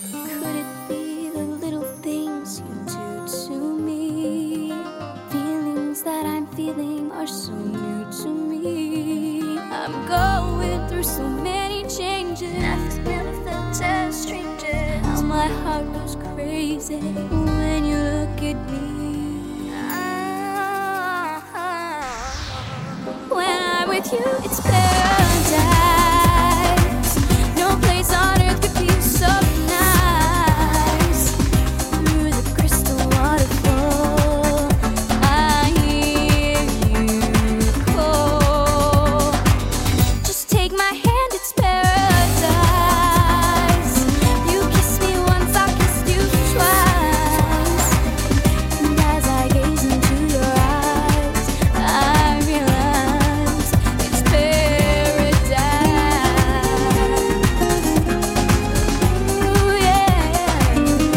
Could it be the little things you do to me? Feelings that I'm feeling are so new to me. I'm going through so many changes. I've never felt as stranger. How my heart goes crazy when you look at me. When I'm with you, it's paradise. No place on earth could be so nice. Through the crystal waterfall, I hear you call. Just take my hand, it's paradise. You kiss me once, I'll kiss you twice. And as I gaze into your eyes, I realize it's paradise. Ooh, yeah.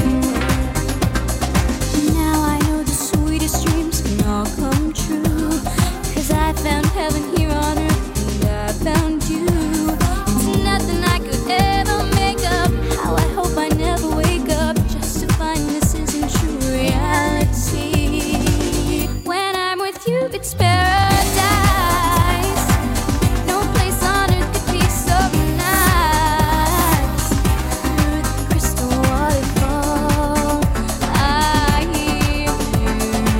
Now I know the sweetest dreams can all come true. 'Cause I found heaven here on earth and I found you. It's nothing I could ever make up. How I hope I never wake up just to find this isn't true reality. When I'm with you, it's paradise. No place on earth could be so nice. Through the crystal waterfall, I hear you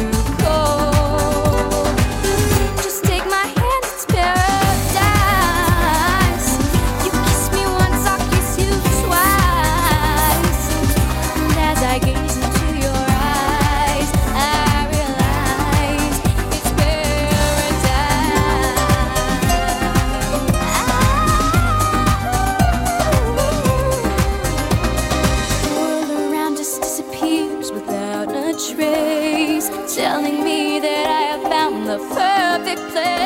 call. Just take my hand, it's paradise. You kiss me once, I'll kiss you twice. And as I gaze into your eyes, I realize it's paradise. The world around just disappears without a trace, telling me that I have found the perfect place.